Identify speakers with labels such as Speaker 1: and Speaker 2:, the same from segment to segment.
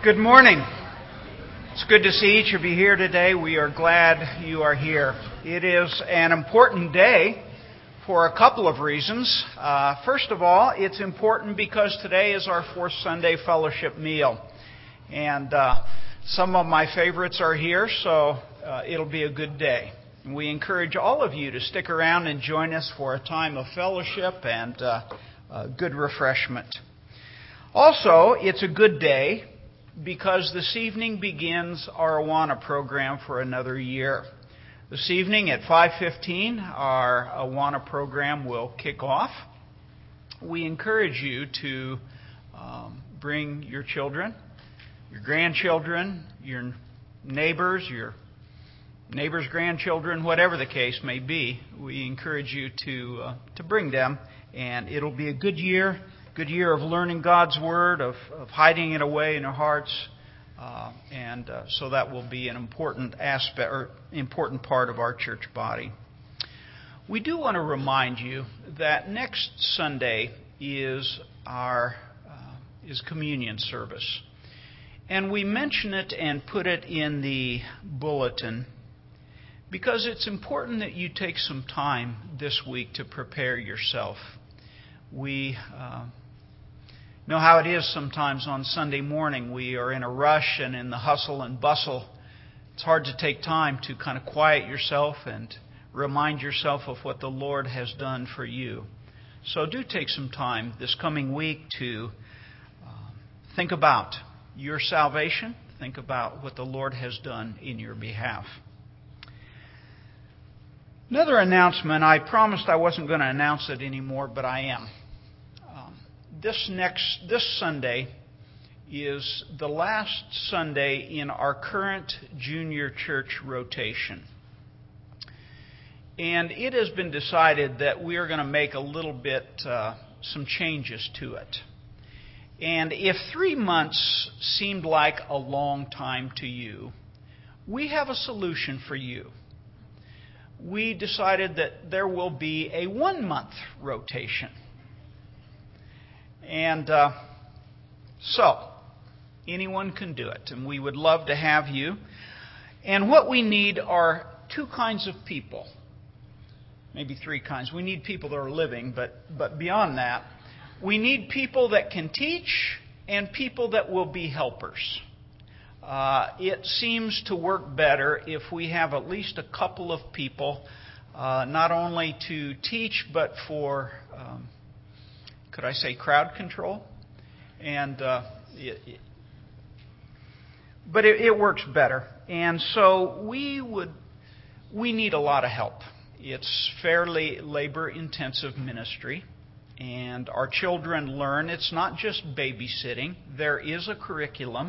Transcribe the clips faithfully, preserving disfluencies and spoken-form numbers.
Speaker 1: Good morning. It's good to see each of you here today. We are glad you are here. It is an important day for a couple of reasons. Uh, first of all, it's important because today is our fourth Sunday fellowship meal. And uh, some of my favorites are here, so uh, it'll be a good day. And we encourage all of you to stick around and join us for a time of fellowship and uh, uh, good refreshment. Also, it's a good day because this evening begins our Awana program for another year. This evening at five fifteen, our Awana program will kick off. We encourage you to um, bring your children, your grandchildren, your neighbors, your neighbors' grandchildren, whatever the case may be. We encourage you to uh, to bring them, and it'll be a good year. Good year of learning God's Word, of, of hiding it away in our hearts, uh, and uh, so that will be an important aspect or important part of our church body. We do want to remind you that next Sunday is our uh, is communion service, and we mention it and put it in the bulletin because it's important that you take some time this week to prepare yourself. We uh, know how it is sometimes on Sunday morning. We are in a rush and in the hustle and bustle. It's hard to take time to kind of quiet yourself and remind yourself of what the Lord has done for you. So do take some time this coming week to uh, think about your salvation. Think about what the Lord has done in your behalf. Another announcement. I promised I wasn't going to announce it anymore, but I am. This next, this Sunday is the last Sunday in our current junior church rotation. And it has been decided that we are going to make a little bit, uh, some changes to it. And if three months seemed like a long time to you, we have a solution for you. We decided that there will be a one-month rotation. And uh, so, anyone can do it, and we would love to have you. And what we need are two kinds of people, maybe three kinds. We need people that are living, but, but beyond that, we need people that can teach and people that will be helpers. Uh, it seems to work better if we have at least a couple of people, uh, not only to teach, but for... Um, Could I say crowd control? And uh, it, it, but it, it works better. And so we would we need a lot of help. It's fairly labor-intensive ministry, and our children learn. It's not just babysitting. There is a curriculum.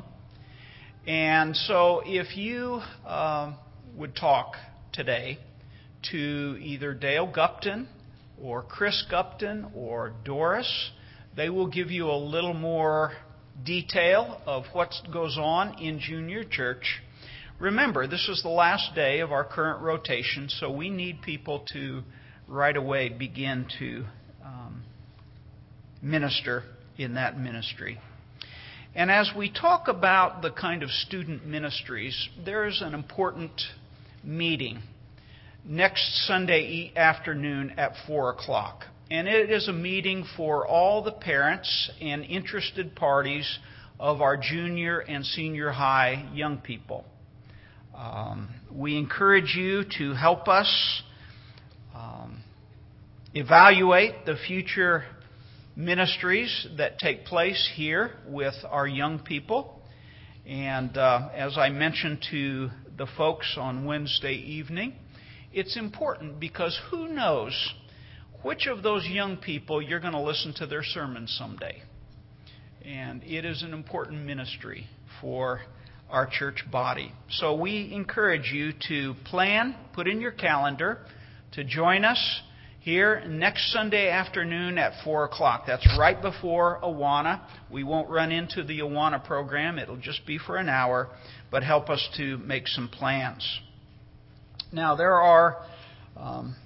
Speaker 1: And so if you uh, would talk today to either Dale Gupton or Chris Gupton or Doris, they will give you a little more detail of what goes on in junior church. Remember, this is the last day of our current rotation, so we need people to right away begin to um, minister in that ministry. And as we talk about the kind of student ministries, there is an important meeting next Sunday afternoon at four o'clock. And it is a meeting for all the parents and interested parties of our junior and senior high young people. Um, we encourage you to help us um, evaluate the future ministries that take place here with our young people. And uh, as I mentioned to the folks on Wednesday evening, it's important because who knows which of those young people you're going to listen to their sermon someday. And it is an important ministry for our church body. So we encourage you to plan, put in your calendar, to join us here next Sunday afternoon at four o'clock. That's right before Awana. We won't run into the Awana program. It'll just be for an hour, but help us to make some plans. Now, there are um,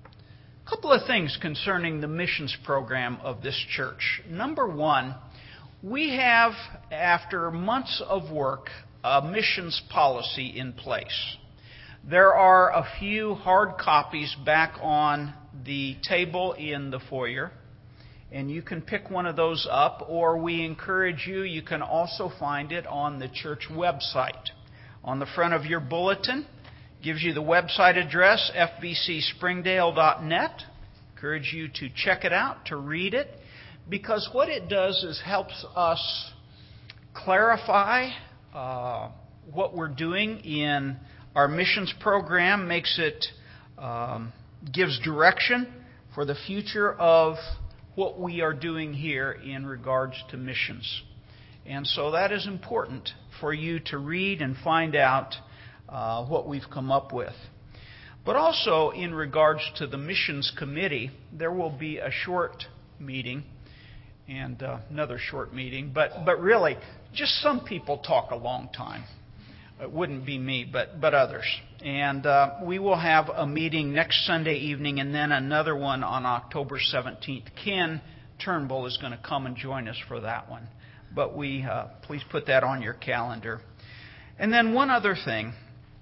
Speaker 1: a couple of things concerning the missions program of this church. Number one, We have, after months of work, a missions policy in place. There are a few hard copies back on the table in the foyer, and you can pick one of those up, or we encourage you, you can also find it on the church website. On the front of your bulletin, gives you the website address, f b c springdale dot net. Encourage you to check it out, to read it, because what it does is helps us clarify uh, what we're doing in our missions program, makes it, um, gives direction for the future of what we are doing here in regards to missions. And so that is important for you to read and find out uh, what we've come up with. But also in regards to the missions committee, there will be a short meeting and uh, another short meeting. But, but really, just some people talk a long time. It wouldn't be me, but, but others. And uh, we will have a meeting next Sunday evening and then another one on October seventeenth. Ken Turnbull is going to come and join us for that one. But we uh, please put that on your calendar. And then one other thing.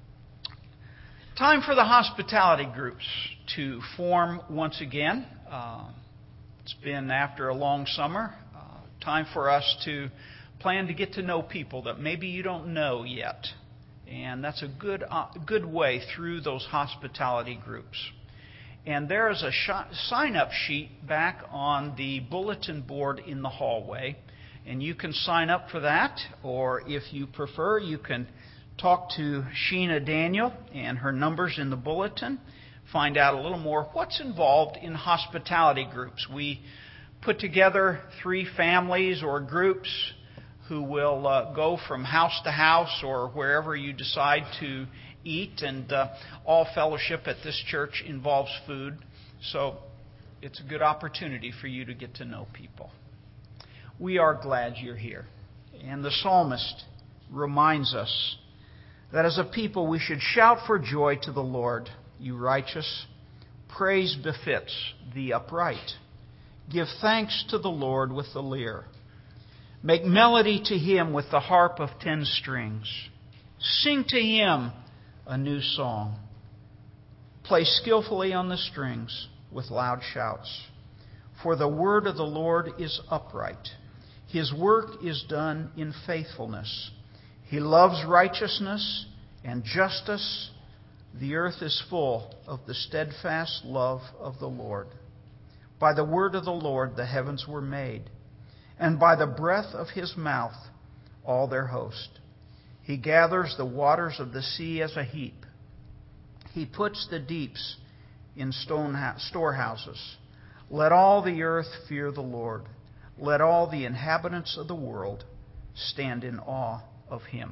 Speaker 1: Time for the hospitality groups to form once again. Uh, it's been after a long summer. Uh, time for us to plan to get to know people that maybe you don't know yet. And that's a good uh, good way through those hospitality groups. And there is a sh- sign-up sheet back on the bulletin board in the hallway. And you can sign up for that, or if you prefer, you can talk to Sheena Daniel and her numbers in the bulletin. Find out a little more what's involved in hospitality groups. We put together three families or groups who will uh, go from house to house or wherever you decide to eat. And uh, all fellowship at this church involves food. So it's a good opportunity for you to get to know people. We are glad you're here. And the psalmist reminds us that as a people we should shout for joy to the Lord, you righteous. Praise befits the upright. Give thanks to the Lord with the lyre. Make melody to Him with the harp of ten strings. Sing to Him a new song. Play skillfully on the strings with loud shouts. For the word of the Lord is upright. His work is done in faithfulness. He loves righteousness and justice. The earth is full of the steadfast love of the Lord. By the word of the Lord the heavens were made, and by the breath of His mouth all their host. He gathers the waters of the sea as a heap. He puts the deeps in stone storehouses. Let all the earth fear the Lord. Let all the inhabitants of the world stand in awe of Him.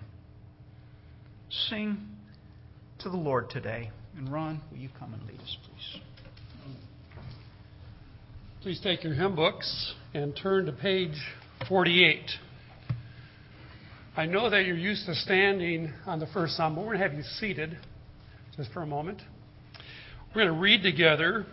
Speaker 1: Sing to the Lord today. And Ron, will you come and lead us, please?
Speaker 2: Please take your hymn books and turn to page forty-eight. I know that you're used to standing on the first psalm, but we're going to have you seated just for a moment. We're going to read together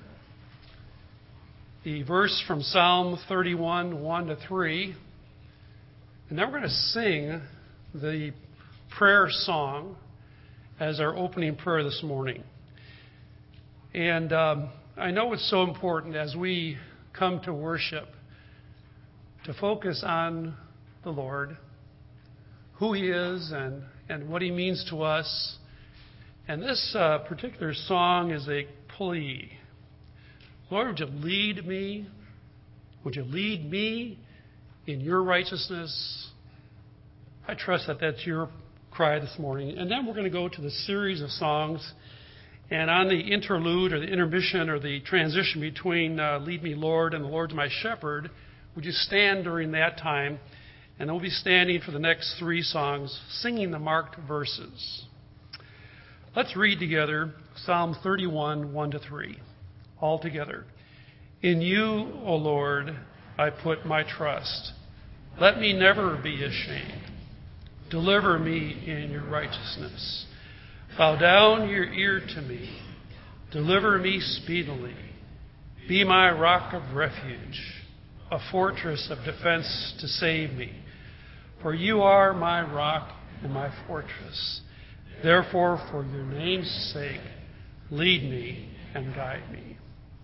Speaker 2: the verse from Psalm thirty-one, one to three. And then we're going to sing the prayer song as our opening prayer this morning. And um, I know it's so important as we come to worship to focus on the Lord, who He is and, and what He means to us. And this uh, particular song is a plea. Lord, would you lead me? Would you lead me in your righteousness? I trust that that's your cry this morning. And then we're going to go to the series of songs. And on the interlude or the intermission or the transition between uh, Lead Me, Lord, and the Lord's My Shepherd, would you stand during that time? And we'll be standing for the next three songs, singing the marked verses. Let's read together Psalm thirty-one, one to three. All together. In you, O Lord, I put my trust. Let me never be ashamed. Deliver me in your righteousness. Bow down your ear to me. Deliver me speedily. Be my rock of refuge. a fortress of defense to save me. For you are my rock and my fortress. Therefore, for your name's sake, lead me and guide me.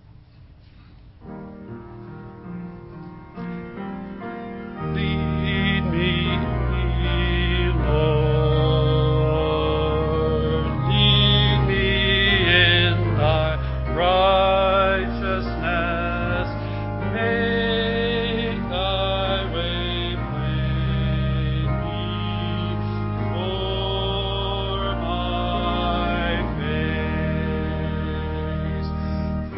Speaker 2: Lead me, Lord, lead me in thy righteousness. Make thy way plain before my face.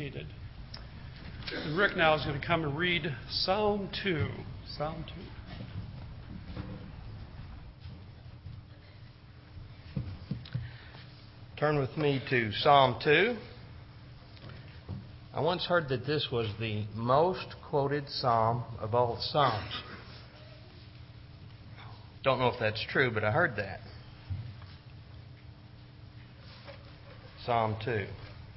Speaker 2: seated. And Rick now is going to come and read Psalm two. Psalm two.
Speaker 3: Turn with me to Psalm two. I once heard that this was the most quoted psalm of all the psalms. Don't know if that's true, but I heard that. Psalm two.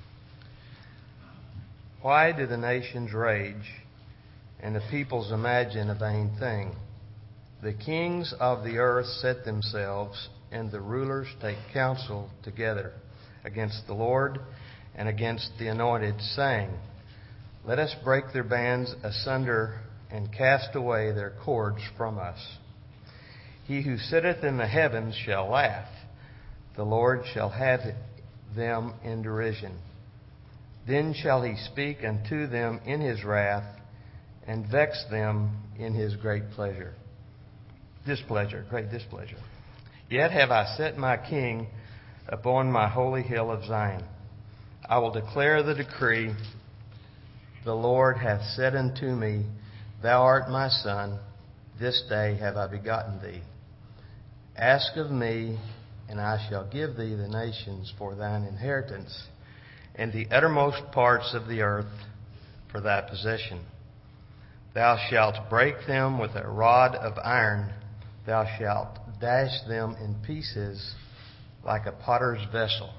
Speaker 3: Why do the nations rage and the peoples imagine a vain thing? The kings of the earth set themselves, and the rulers take counsel together against the Lord and against the Anointed, saying, Let us break their bands asunder and cast away their cords from us. He who sitteth in the heavens shall laugh. The Lord shall have them in derision. Then shall he speak unto them in his wrath, and vex them in his great pleasure. Displeasure, great displeasure. Yet have I set my king upon my holy hill of Zion. I will declare the decree. The Lord hath said unto me, Thou art my son, this day have I begotten thee. Ask of me, and I shall give thee the nations for thine inheritance, and the uttermost parts of the earth for thy possession. Thou shalt break them with a rod of iron. Thou shalt dash them in pieces like a potter's vessel.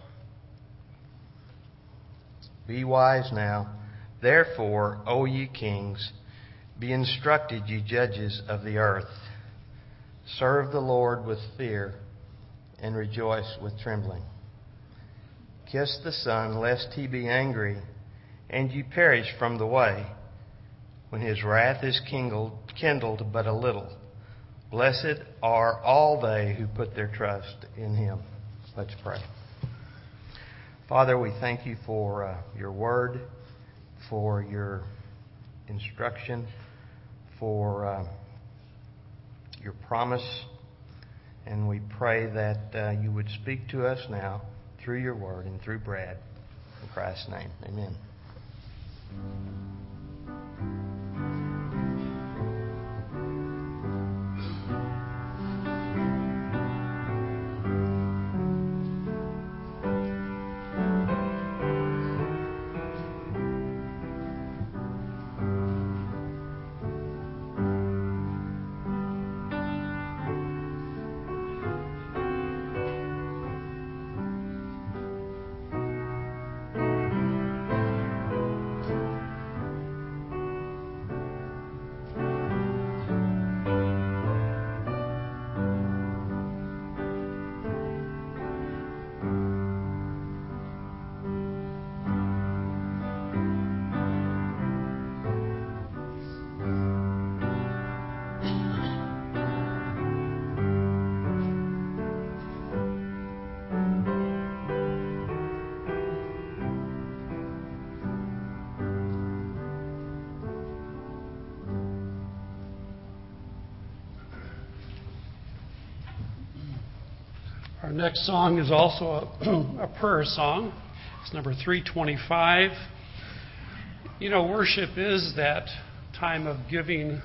Speaker 3: Be wise now, therefore, O ye kings, be instructed, ye judges of the earth. Serve the Lord with fear, and rejoice with trembling. Kiss the Son, lest he be angry, and ye perish from the way, when his wrath is kindled, kindled but a little. Blessed are all they who put their trust in him. Let's pray. Father, we thank you for uh, your word, for your instruction, for uh, your promise. And we pray that uh, you would speak to us now through your word and through Brad. In Christ's name, amen.
Speaker 2: Our next song is also a, a prayer song. It's number three twenty-five. You know, worship is that time of giving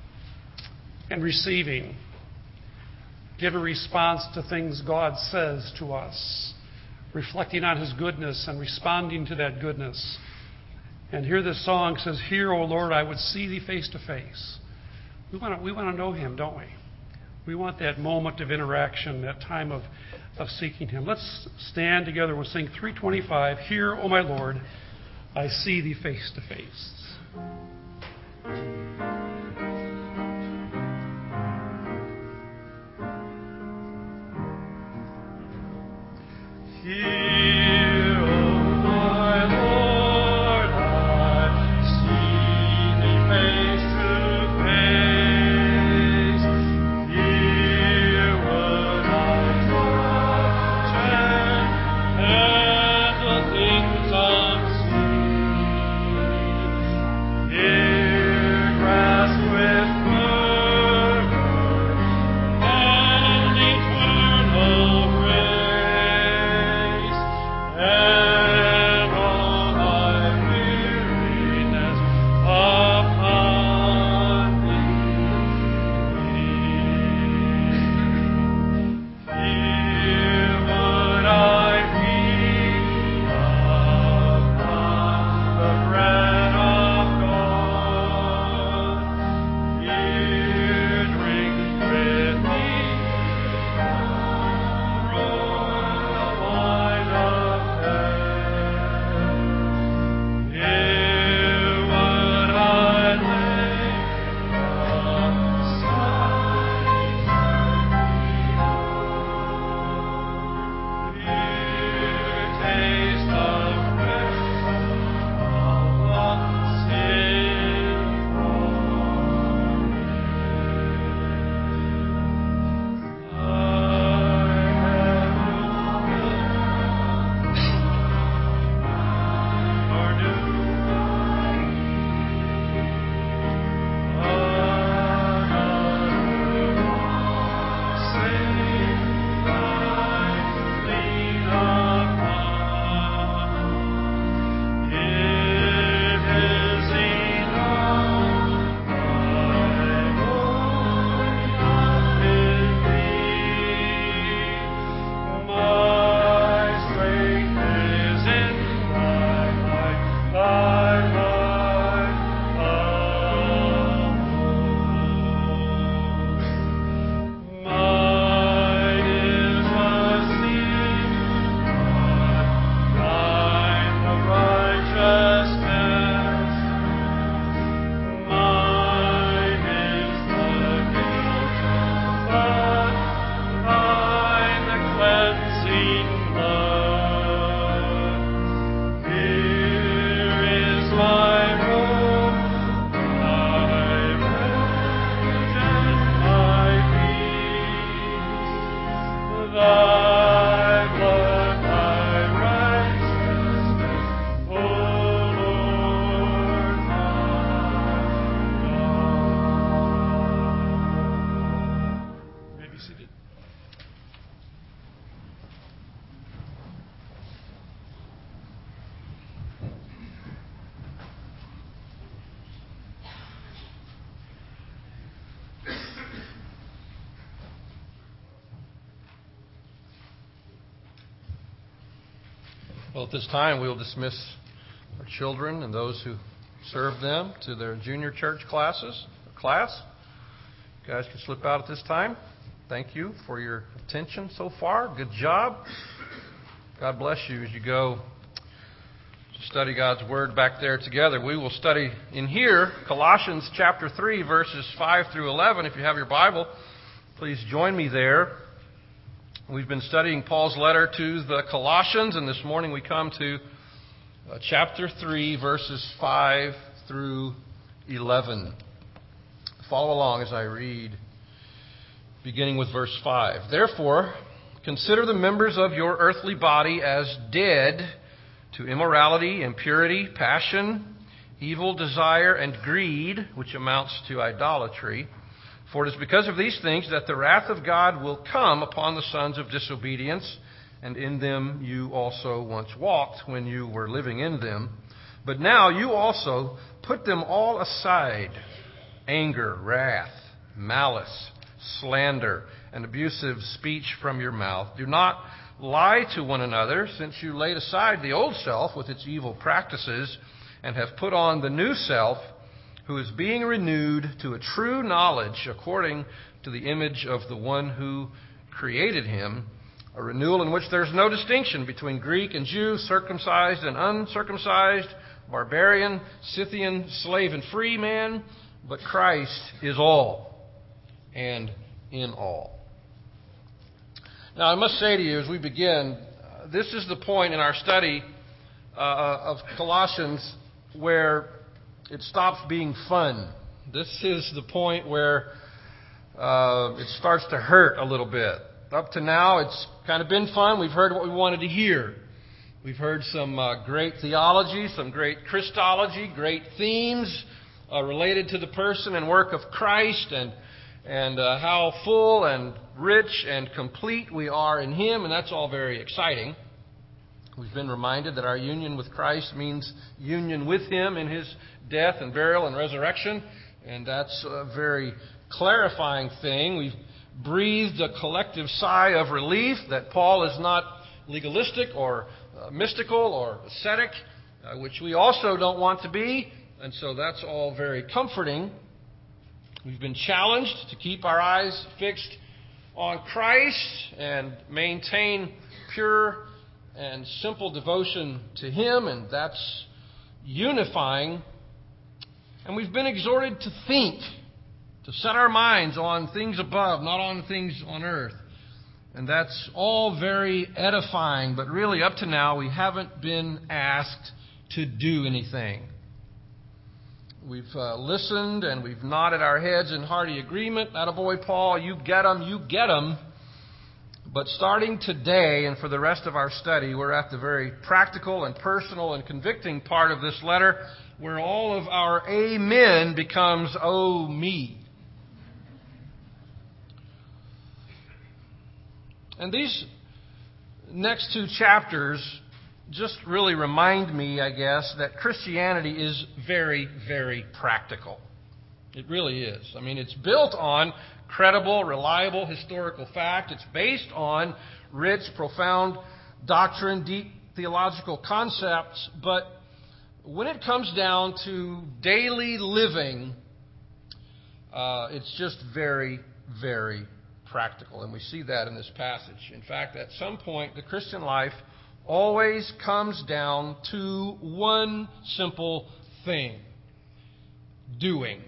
Speaker 2: and receiving. Give a response to things God says to us, reflecting on His goodness and responding to that goodness. And here this song says, Hear, O Lord, I would see Thee face to face. We want to, we want to know Him, don't we? We want that moment of interaction, that time of, of seeking Him. Let's stand together. We'll sing three twenty-five. Hear, O my Lord, I see Thee face to face.
Speaker 4: Yeah. Well, at this time, we'll dismiss our children and those who serve them to their junior church classes. Class, you guys can slip out at this time. Thank you for your attention so far. Good job. God bless you as you go to study God's Word back there together. We will study in here Colossians chapter three, verses five through eleven. If you have your Bible, please join me there. We've been studying Paul's letter to the Colossians, and this morning we come to uh, chapter three, verses five through eleven. Follow along as I read, beginning with verse five. Therefore, consider the members of your earthly body as dead to immorality, impurity, passion, evil desire, and greed, which amounts to idolatry. For it is because of these things that the wrath of God will come upon the sons of disobedience, and in them you also once walked when you were living in them. But now you also put them all aside: anger, wrath, malice, slander, and abusive speech from your mouth. Do not lie to one another, since you laid aside the old self with its evil practices, and have put on the new self, who is being renewed to a true knowledge according to the image of the one who created him, a renewal in which there's no distinction between Greek and Jew, circumcised and uncircumcised, barbarian, Scythian, slave and free man, but Christ is all and in all. Now, I must say to you as we begin, uh, this is the point in our study uh, of Colossians where it stops being fun. This is the point where uh, it starts to hurt a little bit. Up to now, it's kind of been fun. We've heard what we wanted to hear. We've heard some uh, great theology, some great Christology, great themes uh, related to the person and work of Christ, and and uh, how full and rich and complete we are in Him, and that's all very exciting. We've been reminded that our union with Christ means union with Him in His death and burial and resurrection, and that's a very clarifying thing. We've breathed a collective sigh of relief that Paul is not legalistic or uh, mystical or ascetic, uh, which we also don't want to be, and so that's all very comforting. We've been challenged to keep our eyes fixed on Christ and maintain pure and simple devotion to Him, and that's unifying. And we've been exhorted to think, to set our minds on things above, not on things on earth. And that's all very edifying, but really up to now we haven't been asked to do anything. We've uh, listened and we've nodded our heads in hearty agreement. Attaboy, Paul, you get 'em, you get 'em. But starting today and for the rest of our study, we're at the very practical and personal and convicting part of this letter where all of our amen becomes oh me. And these next two chapters just really remind me, I guess, that Christianity is very, very practical. It really is. I mean, it's built on credible, reliable historical fact. It's based on rich, profound doctrine, deep theological concepts. But when it comes down to daily living, uh, it's just very, very practical. And we see that in this passage. In fact, at some point, the Christian life always comes down to one simple thing: doing.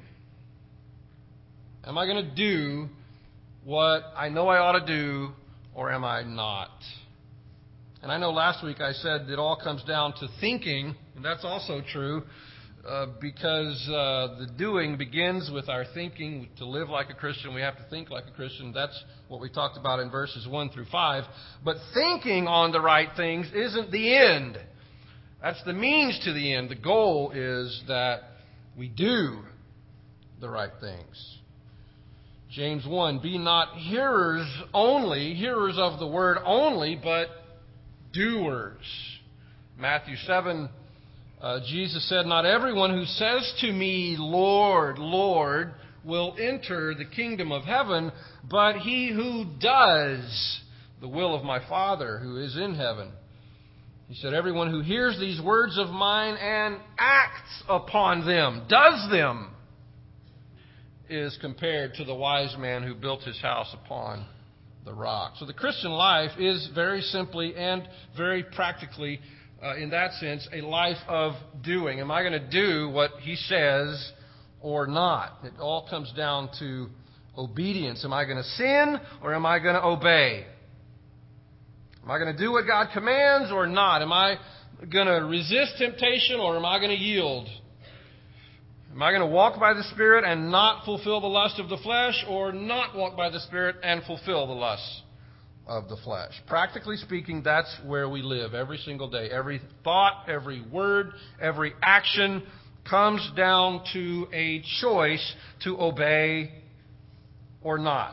Speaker 4: Am I going to do what I know I ought to do, or am I not? And I know last week I said it all comes down to thinking, and that's also true, uh, because uh, the doing begins with our thinking. To live like a Christian, we have to think like a Christian. That's what we talked about in verses one through five. But thinking on the right things isn't the end. That's the means to the end. The goal is that we do the right things. James one, be not hearers only, hearers of the word only, but doers. Matthew seven, uh, Jesus said, not everyone who says to me, Lord, Lord, will enter the kingdom of heaven, but he who does the will of my Father who is in heaven. He said, everyone who hears these words of mine and acts upon them, does them, is compared to the wise man who built his house upon the rock. So the Christian life is very simply and very practically, uh, in that sense, a life of doing. Am I going to do what he says or not? It all comes down to obedience. Am I going to sin or am I going to obey? Am I going to do what God commands or not? Am I going to resist temptation or am I going to yield? Am I going to walk by the Spirit and not fulfill the lust of the flesh, or not walk by the Spirit and fulfill the lust of the flesh? Practically speaking, that's where we live every single day. Every thought, every word, every action comes down to a choice to obey or not.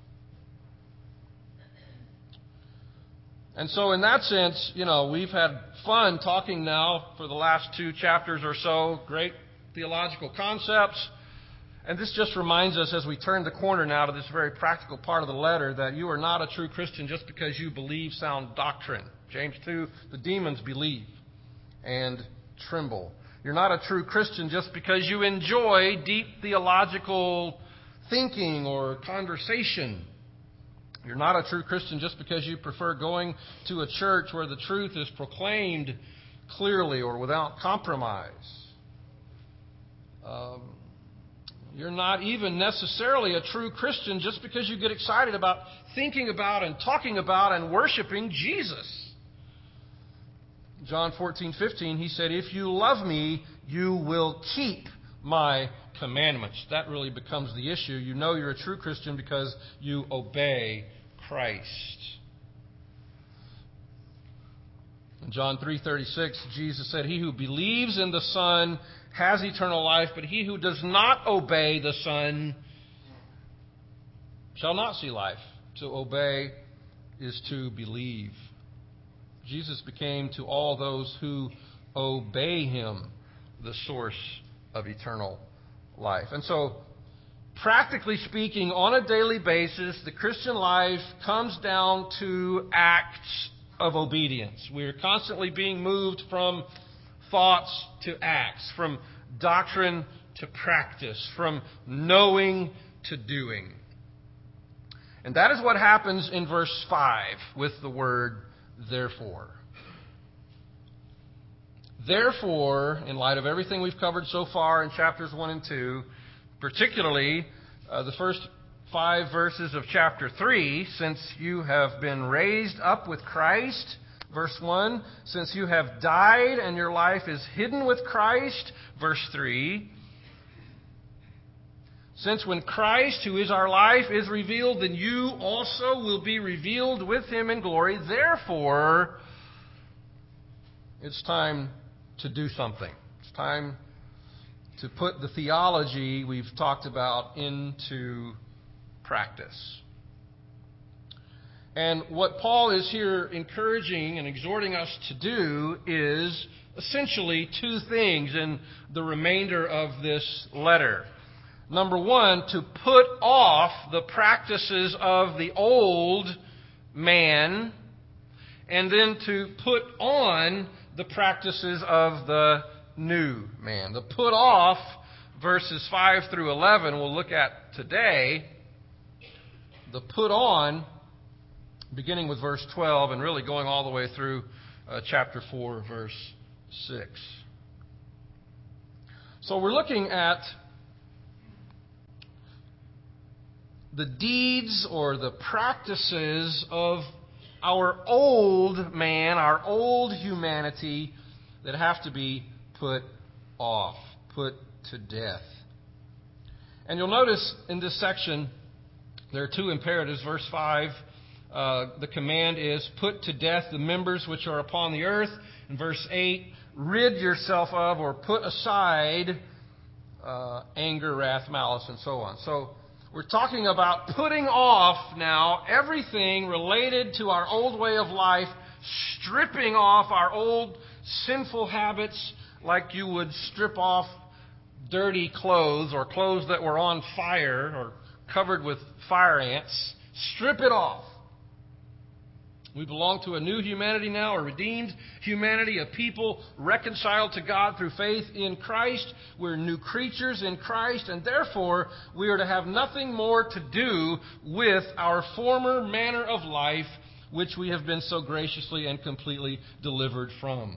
Speaker 4: And so in that sense, you know, we've had fun talking now for the last two chapters or so. Great theological concepts. And this just reminds us as we turn the corner now to this very practical part of the letter that you are not a true Christian just because you believe sound doctrine. James two, the demons believe and tremble. You're not a true Christian just because you enjoy deep theological thinking or conversation. You're not a true Christian just because you prefer going to a church where the truth is proclaimed clearly or without compromise. Um, you're not even necessarily a true Christian just because you get excited about thinking about and talking about and worshiping Jesus. John fourteen fifteen, he said, if you love me, you will keep my commandments. That really becomes the issue. You know you're a true Christian because you obey Christ. In John three thirty-six, Jesus said, he who believes in the Son has eternal life, but he who does not obey the Son shall not see life. To obey is to believe. Jesus became to all those who obey him the source of eternal life. And so, practically speaking, on a daily basis, the Christian life comes down to acts of obedience. We're constantly being moved from thoughts to acts, from doctrine to practice, from knowing to doing. And that is what happens in verse five with the word therefore. Therefore, in light of everything we've covered so far in chapters one and two, particularly uh, the first five verses of chapter three, since you have been raised up with Christ, verse one, since you have died and your life is hidden with Christ, verse three, since when Christ, who is our life, is revealed, then you also will be revealed with him in glory. Therefore, it's time to do something. It's time to put the theology we've talked about into practice. And what Paul is here encouraging and exhorting us to do is essentially two things in the remainder of this letter. Number one, to put off the practices of the old man, and then to put on the practices of the new man. The put off, verses five through eleven, we'll look at today. The put on, beginning with verse twelve and really going all the way through uh, chapter four, verse six. So we're looking at the deeds or the practices of our old man, our old humanity that have to be put off, put to death. And you'll notice in this section there are two imperatives. Verse five, uh, the command is put to death the members which are upon the earth. In verse eight, rid yourself of or put aside uh, anger, wrath, malice, and so on. So we're talking about putting off now everything related to our old way of life, stripping off our old sinful habits like you would strip off dirty clothes or clothes that were on fire or covered with fire ants. Strip it off. We belong to a new humanity now, a redeemed humanity, a people reconciled to God through faith in Christ. We're new creatures in Christ, and therefore we are to have nothing more to do with our former manner of life, which we have been so graciously and completely delivered from.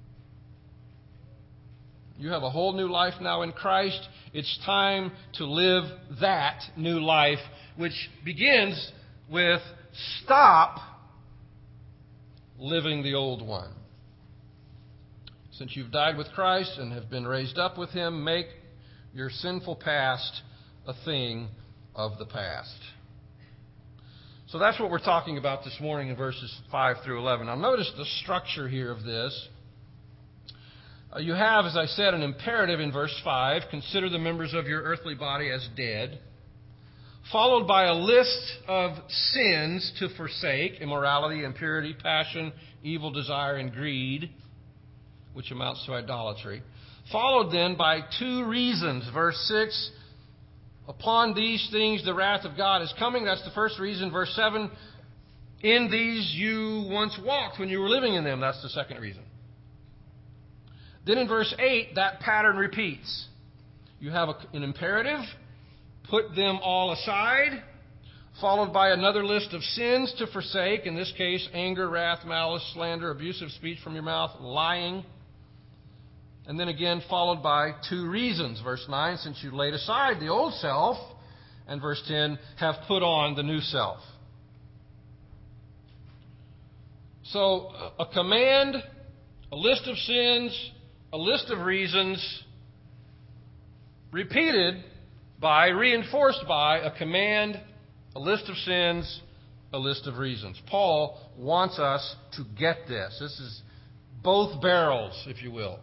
Speaker 4: You have a whole new life now in Christ. It's time to live that new life, which begins with stop living the old one. Since you've died with Christ and have been raised up with Him, make your sinful past a thing of the past. So that's what we're talking about this morning in verses five through eleven. Now notice the structure here of this. Uh, you have, as I said, an imperative in verse five. Consider the members of your earthly body as dead. Followed by a list of sins to forsake: immorality, impurity, passion, evil desire, and greed, which amounts to idolatry. Followed then by two reasons. Verse six, upon these things the wrath of God is coming. That's the first reason. Verse seven, in these you once walked when you were living in them. That's the second reason. Then in verse eight, that pattern repeats. You have a, an imperative: put them all aside, followed by another list of sins to forsake. In this case, anger, wrath, malice, slander, abusive speech from your mouth, lying. And then again, followed by two reasons. Verse nine, since you laid aside the old self. And verse ten, have put on the new self. So, a command, a list of sins, a list of reasons, repeated by, reinforced by, a command, a list of sins, a list of reasons. Paul wants us to get this. This is both barrels, if you will.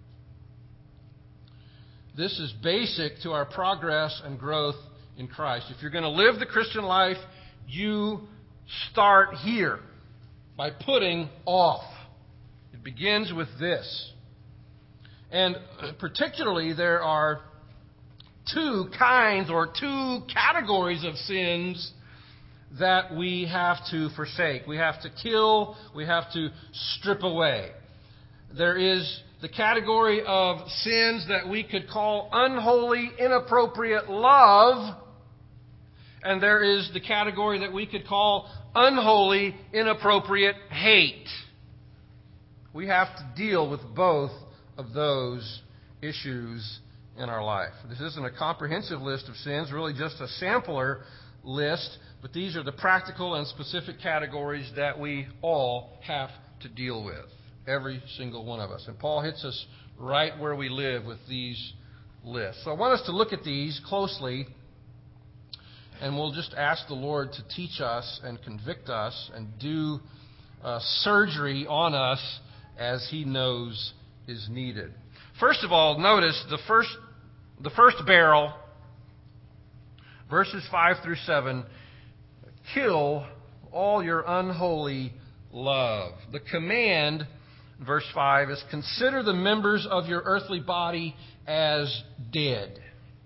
Speaker 4: This is basic to our progress and growth in Christ. If you're going to live the Christian life, you start here by putting off. It begins with this. And particularly, there are two kinds or two categories of sins that we have to forsake. We have to kill. We have to strip away. There is the category of sins that we could call unholy, inappropriate love. And there is the category that we could call unholy, inappropriate hate. We have to deal with both of those issues in our life. This isn't a comprehensive list of sins, really just a sampler list, but these are the practical and specific categories that we all have to deal with, every single one of us. And Paul hits us right where we live with these lists. So I want us to look at these closely, and we'll just ask the Lord to teach us and convict us and do uh, surgery on us as He knows is needed. First of all, notice the first the first barrel, verses five through seven, kill all your unholy love. The command, verse five, is consider the members of your earthly body as dead.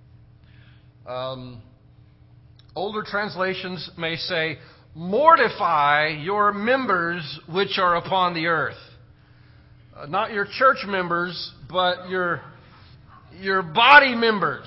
Speaker 4: Um, older translations may say, mortify your members which are upon the earth. Uh, not your church members, but your, your body members.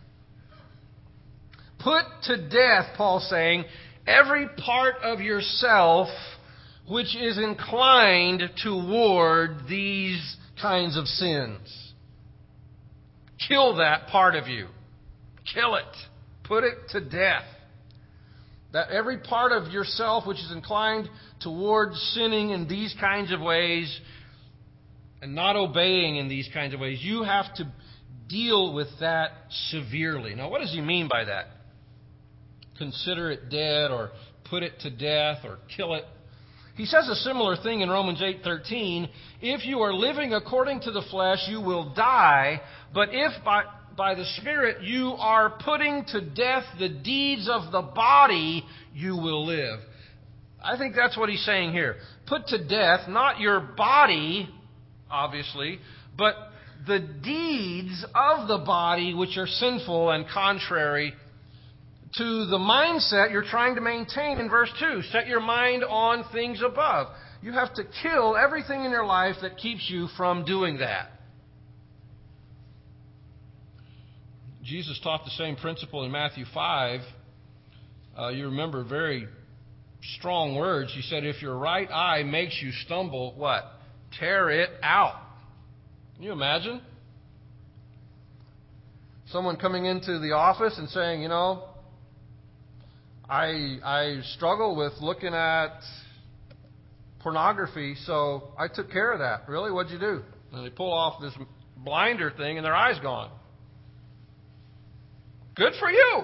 Speaker 4: Put to death, Paul's saying, every part of yourself which is inclined toward these kinds of sins. Kill that part of you. Kill it. Put it to death. That every part of yourself which is inclined toward sinning in these kinds of ways and not obeying in these kinds of ways, you have to deal with that severely. Now, what does he mean by that? Consider it dead, or put it to death, or kill it. He says a similar thing in Romans eight thirteen. If you are living according to the flesh, you will die. But if by, by the Spirit you are putting to death the deeds of the body, you will live. I think that's what he's saying here. Put to death, not your body, obviously, but the deeds of the body which are sinful and contrary to the mindset you're trying to maintain in verse two. Set your mind on things above. You have to kill everything in your life that keeps you from doing that. Jesus taught the same principle in Matthew five. Uh, you remember very strong words. He said, if your right eye makes you stumble, what? Tear it out. Can you imagine? Someone coming into the office and saying, you know, I I struggle with looking at pornography, so I took care of that. Really? What'd you do? And they pull off this blinder thing and their eye's gone. Good for you.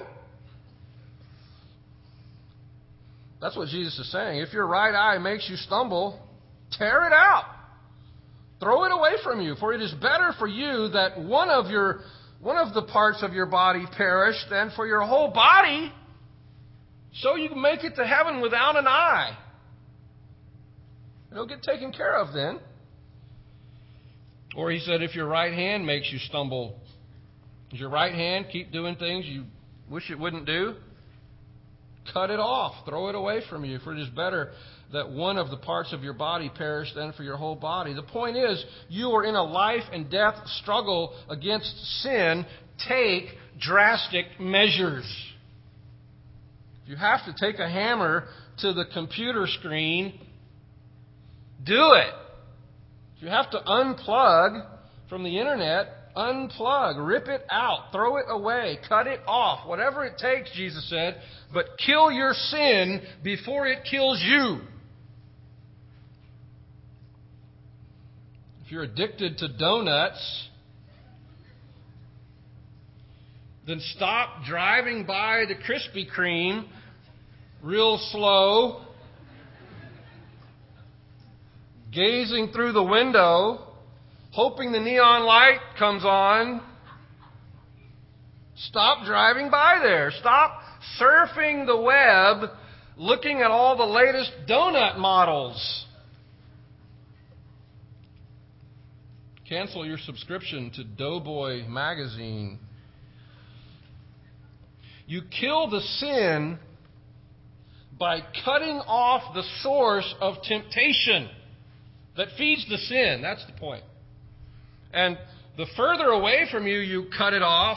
Speaker 4: That's what Jesus is saying. If your right eye makes you stumble, tear it out. Throw it away from you, for it is better for you that one of your one of the parts of your body perish than for your whole body, so you can make it to heaven without an eye. It'll get taken care of then. Or he said, if your right hand makes you stumble, does your right hand keep doing things you wish it wouldn't do? Cut it off. Throw it away from you, for it is better that one of the parts of your body perish than for your whole body. The point is, you are in a life and death struggle against sin. Take drastic measures. If you have to take a hammer to the computer screen, do it. If you have to unplug from the internet, unplug, rip it out, throw it away, cut it off, whatever it takes, Jesus said, but kill your sin before it kills you. If you're addicted to donuts, then stop driving by the Krispy Kreme real slow, gazing through the window, hoping the neon light comes on. Stop driving by there. Stop surfing the web looking at all the latest donut models. Cancel your subscription to Doughboy magazine. You kill the sin by cutting off the source of temptation that feeds the sin. That's the point. And the further away from you you cut it off,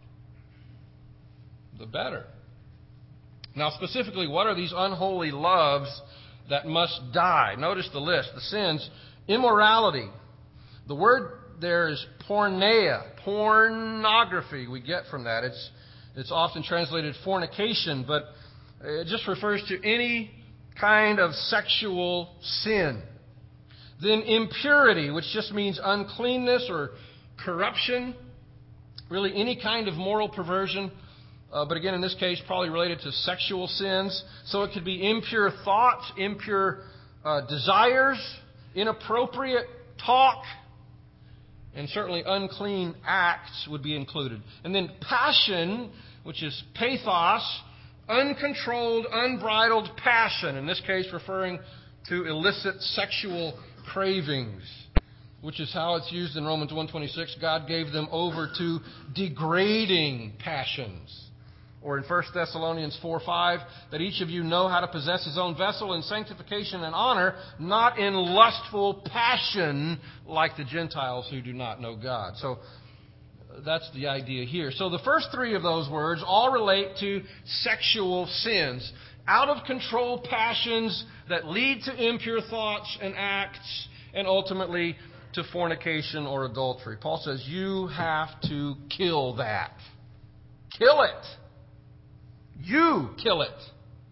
Speaker 4: the better. Now, specifically, what are these unholy loves that must die? Notice the list. The sins: immorality. The word there is porneia, pornography. We get from that. It's it's often translated fornication, but it just refers to any kind of sexual sin. Then impurity, which just means uncleanness or corruption. Really any kind of moral perversion. Uh, but again, in this case, probably related to sexual sins. So it could be impure thoughts, impure uh, desires, inappropriate talk, and certainly unclean acts would be included. And then passion, which is pathos, uncontrolled, unbridled passion. In this case, referring to illicit sexual cravings, which is how it's used in Romans one twenty-six. God gave them over to degrading passions. Or in First Thessalonians four five, that each of you know how to possess his own vessel in sanctification and honor, not in lustful passion like the Gentiles who do not know God. So that's the idea here. So the first three of those words all relate to sexual sins. Out of control passions that lead to impure thoughts and acts, and ultimately to fornication or adultery. Paul says you have to kill that. Kill it. You kill it.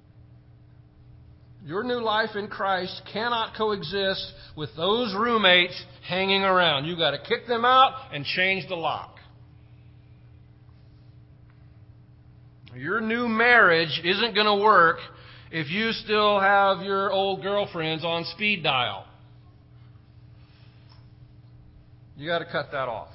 Speaker 4: Your new life in Christ cannot coexist with those roommates hanging around. You've got to kick them out and change the lock. Your new marriage isn't going to work if you still have your old girlfriends on speed dial. You got to cut that off.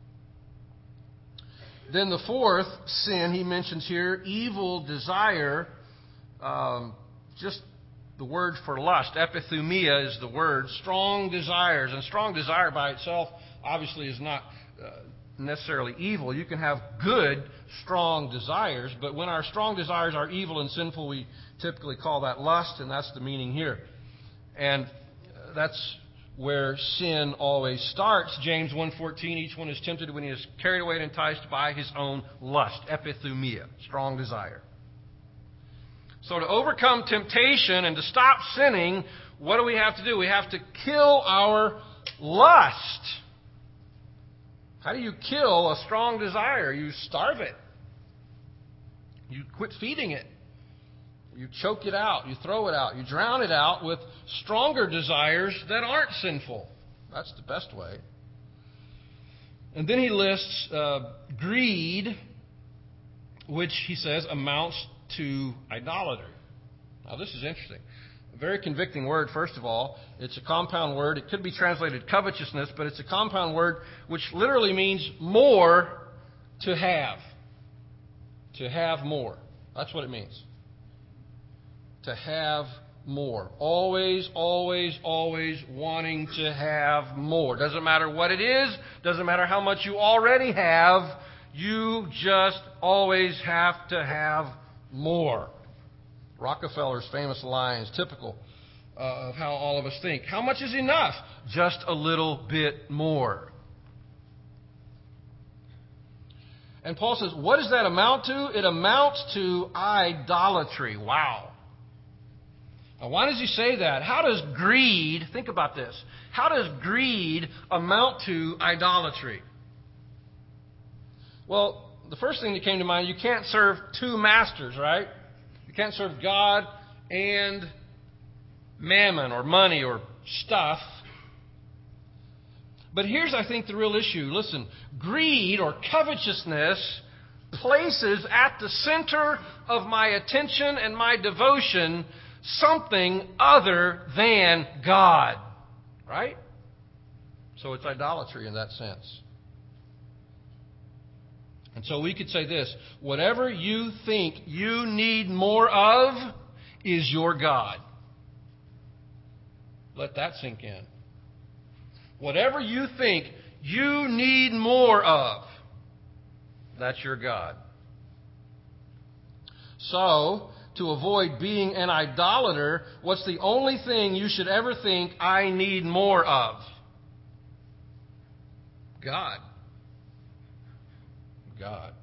Speaker 4: Then the fourth sin he mentions here, evil desire, um, just the word for lust. Epithumia is the word. Strong desires. And strong desire by itself obviously is not uh, necessarily evil. You can have good, strong desires, but when our strong desires are evil and sinful, we typically call that lust, and that's the meaning here. And that's where sin always starts. James one fourteen, each one is tempted when he is carried away and enticed by his own lust, epithumia, strong desire. So to overcome temptation and to stop sinning, what do we have to do? We have to kill our lust. How do you kill a strong desire? You starve it. You quit feeding it. You choke it out. You throw it out. You drown it out with stronger desires that aren't sinful. That's the best way. And then he lists uh, greed, which he says amounts to idolatry. Now, this is interesting. A very convicting word, first of all. It's a compound word. It could be translated covetousness, but it's a compound word which literally means more to have. To have more. That's what it means. To have more. Always, always, always wanting to have more. Doesn't matter what it is. Doesn't matter how much you already have. You just always have to have more. Rockefeller's famous line is typical uh, of how all of us think. How much is enough? Just a little bit more. And Paul says, what does that amount to? It amounts to idolatry. Wow. Now, why does he say that? How does greed, think about this, how does greed amount to idolatry? Well, the first thing that came to mind, you can't serve two masters, right? You can't serve God and mammon or money or stuff. But here's, I think, the real issue. Listen, greed or covetousness places at the center of my attention and my devotion something other than God. Right? So it's idolatry in that sense. And so we could say this, whatever you think you need more of is your God. Let that sink in. Whatever you think you need more of, that's your God. So, to avoid being an idolater, what's the only thing you should ever think I need more of? God. God.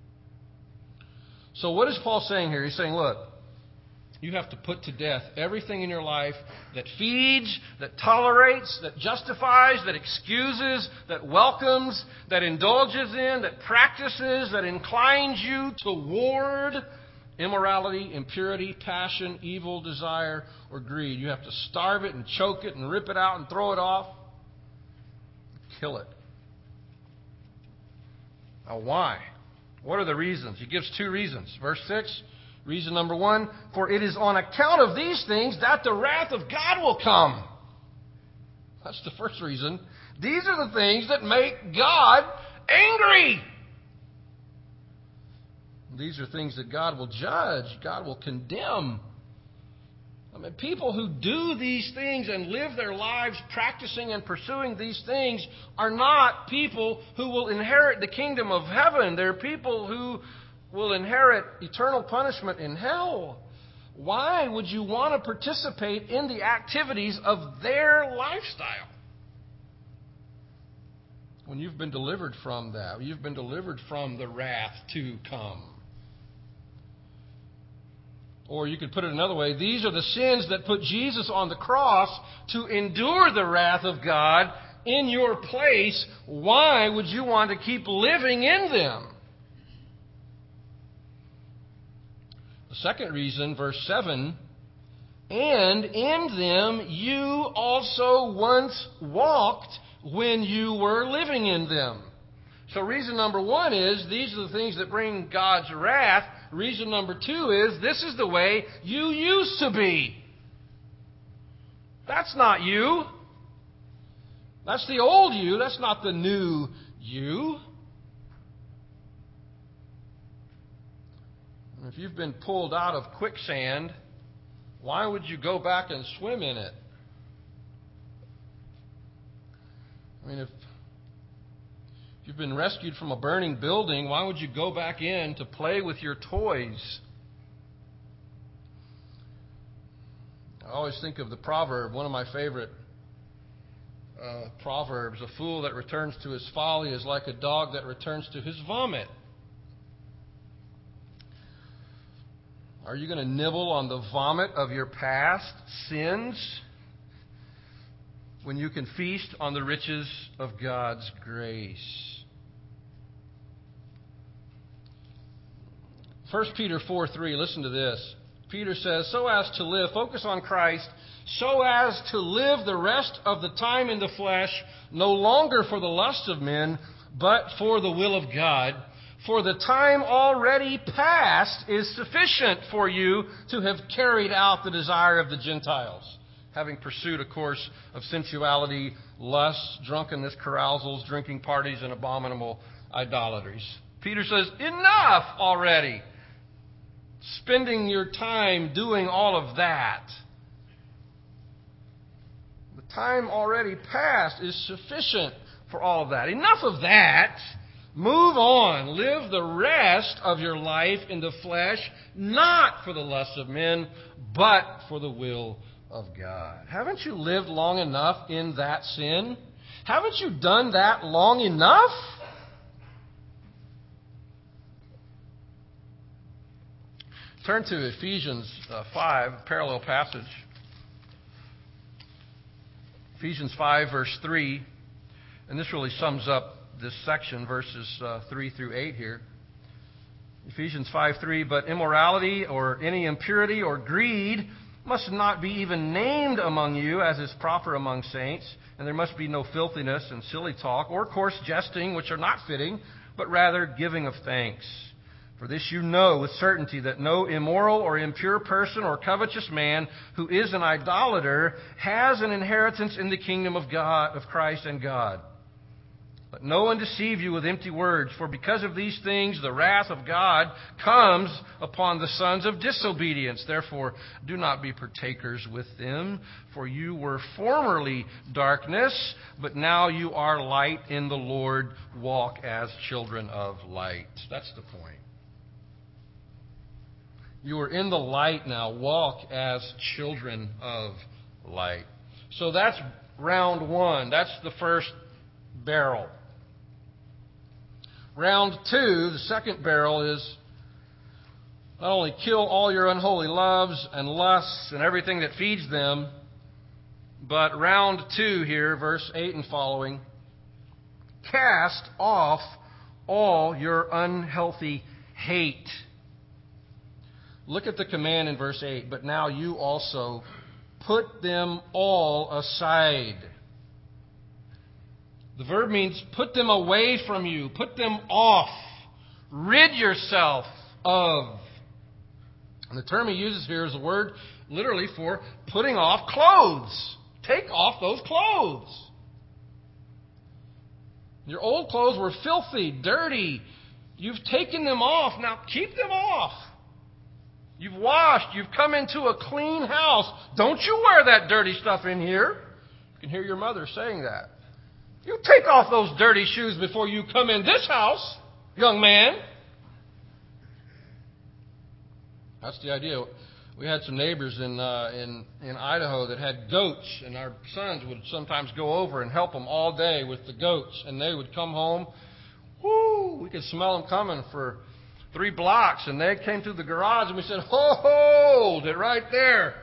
Speaker 4: So what is Paul saying here? He's saying, look, you have to put to death everything in your life that feeds, that tolerates, that justifies, that excuses, that welcomes, that indulges in, that practices, that inclines you toward immorality, impurity, passion, evil, desire, or greed. You have to starve it and choke it and rip it out and throw it off. Kill it. Now, why? What are the reasons? He gives two reasons. Verse six, reason number one, for it is on account of these things that the wrath of God will come. That's the first reason. These are the things that make God angry. These are things that God will judge, God will condemn. I mean, people who do these things and live their lives practicing and pursuing these things are not people who will inherit the kingdom of heaven. They're people who will inherit eternal punishment in hell. Why would you want to participate in the activities of their lifestyle? When you've been delivered from that, you've been delivered from the wrath to come. Or you could put it another way, these are the sins that put Jesus on the cross to endure the wrath of God in your place. Why would you want to keep living in them? The second reason, verse seven, and in them you also once walked when you were living in them. So reason number one is, these are the things that bring God's wrath. Reason number two is, this is the way you used to be. That's not you. That's the old you. That's not the new you. And if you've been pulled out of quicksand, why would you go back and swim in it? I mean, if If you've been rescued from a burning building, why would you go back in to play with your toys? I always think of the proverb, one of my favorite uh, proverbs, a fool that returns to his folly is like a dog that returns to his vomit. Are you going to nibble on the vomit of your past sins when you can feast on the riches of God's grace? First Peter four three, listen to this. Peter says, so as to live, focus on Christ, so as to live the rest of the time in the flesh, no longer for the lust of men, but for the will of God. For the time already past is sufficient for you to have carried out the desire of the Gentiles, having pursued a course of sensuality, lusts, drunkenness, carousals, drinking parties, and abominable idolatries. Peter says, enough already. Spending your time doing all of that. The time already past is sufficient for all of that. Enough of that. Move on. Live the rest of your life in the flesh, not for the lusts of men, but for the will of God. Haven't you lived long enough in that sin? Haven't you done that long enough? Turn to Ephesians uh, five, a parallel passage. Ephesians five, verse three. And this really sums up this section, verses uh, three through eight here. Ephesians five three, but immorality or any impurity or greed must not be even named among you, as is proper among saints. And there must be no filthiness and silly talk or coarse jesting, which are not fitting, but rather giving of thanks. For this you know with certainty, that no immoral or impure person or covetous man who is an idolater has an inheritance in the kingdom of God, of Christ and God. Let no one deceive you with empty words, for because of these things the wrath of God comes upon the sons of disobedience. Therefore, do not be partakers with them, for you were formerly darkness, but now you are light in the Lord. Walk as children of light. That's the point. You are in the light now. Walk as children of light. So that's round one. That's the first barrel. Round two, the second barrel, is not only kill all your unholy loves and lusts and everything that feeds them, but round two here, verse eight and following, cast off all your unhealthy hate. Look at the command in verse eight. But now you also put them all aside. The verb means put them away from you. Put them off. Rid yourself of. And the term he uses here is a word literally for putting off clothes. Take off those clothes. Your old clothes were filthy, dirty. You've taken them off. Now keep them off. You've washed. You've come into a clean house. Don't you wear that dirty stuff in here. You can hear your mother saying that. You take off those dirty shoes before you come in this house, young man. That's the idea. We had some neighbors in uh, in in Idaho that had goats, and our sons would sometimes go over and help them all day with the goats, and they would come home. Whoo! We could smell them coming for three blocks, and they came through the garage, and we said, "Ho, hold it right there.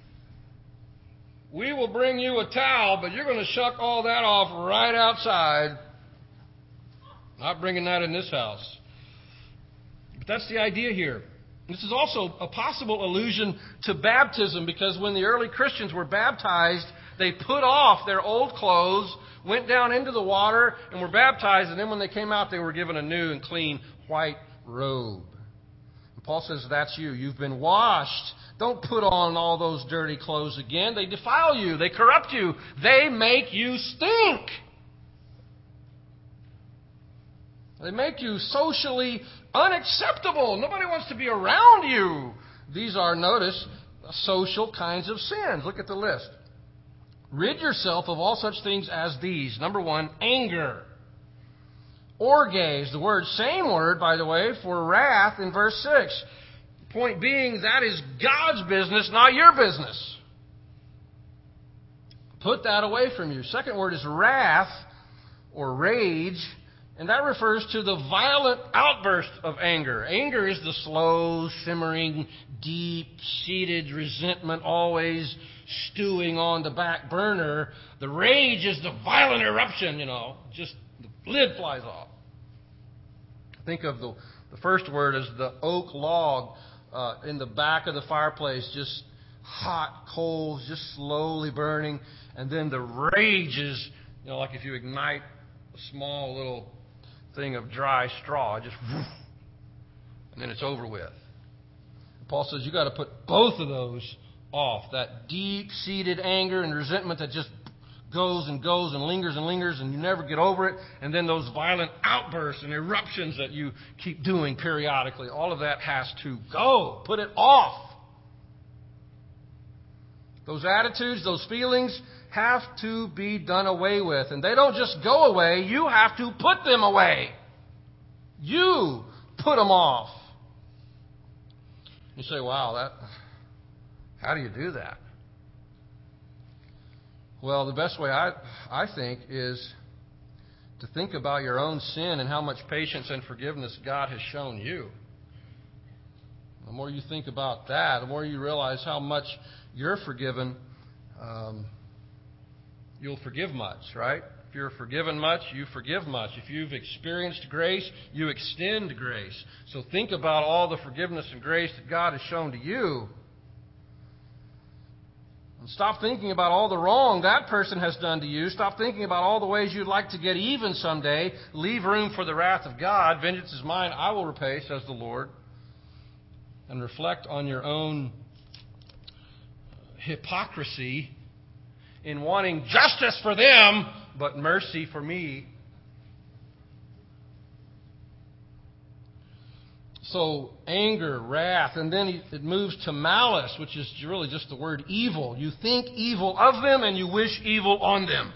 Speaker 4: We will bring you a towel, but you're going to shuck all that off right outside. Not bringing that in this house." But that's the idea here. This is also a possible allusion to baptism, because when the early Christians were baptized, they put off their old clothes, went down into the water, and were baptized, and then when they came out, they were given a new and clean white robe. And Paul says, that's you. You've been washed. Don't put on all those dirty clothes again. They defile you. They corrupt you. They make you stink. They make you socially unacceptable. Nobody wants to be around you. These are, notice, social kinds of sins. Look at the list. Rid yourself of all such things as these. Number one, anger. orges, the word, same word, by the way, for wrath in verse six. Point being, that is God's business, not your business. Put that away from you. Second word is wrath or rage, and that refers to the violent outburst of anger. Anger is the slow, simmering, deep-seated resentment always stewing on the back burner. The rage is the violent eruption, you know, just the lid flies off. Think of the, the first word as the oak log uh, in the back of the fireplace, just hot coals, just slowly burning. And then the rage is, you know, like if you ignite a small little thing of dry straw, just whoosh, and then it's over with. Paul says you got to put both of those off. That deep-seated anger and resentment that just goes and goes and lingers and lingers and you never get over it. And then those violent outbursts and eruptions that you keep doing periodically. All of that has to go. Put it off. Those attitudes, those feelings have to be done away with. And they don't just go away. You have to put them away. You put them off. You say, wow, that, how do you do that? Well, the best way I, I think is to think about your own sin and how much patience and forgiveness God has shown you. The more you think about that, the more you realize how much you're forgiven, um, you'll forgive much, right? If you're forgiven much, you forgive much. If you've experienced grace, you extend grace. So think about all the forgiveness and grace that God has shown to you. And stop thinking about all the wrong that person has done to you. Stop thinking about all the ways you'd like to get even someday. Leave room for the wrath of God. Vengeance is mine, I will repay, says the Lord. And reflect on your own hypocrisy in wanting justice for them, but mercy for me. So anger, wrath, and then it moves to malice, which is really just the word evil. You think evil of them and you wish evil on them.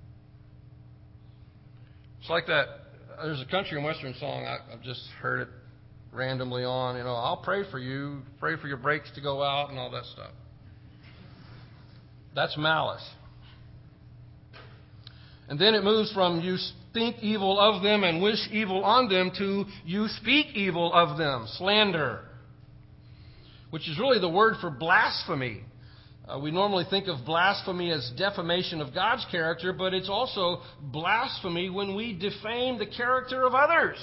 Speaker 4: It's like that. There's a country and western song, I, I've just heard it randomly on. You know, I'll pray for you, pray for your brakes to go out and all that stuff. That's malice. And then it moves from you think evil of them and wish evil on them to you speak evil of them, slander, which is really the word for blasphemy. Uh, we normally think of blasphemy as defamation of God's character, but it's also blasphemy when we defame the character of others.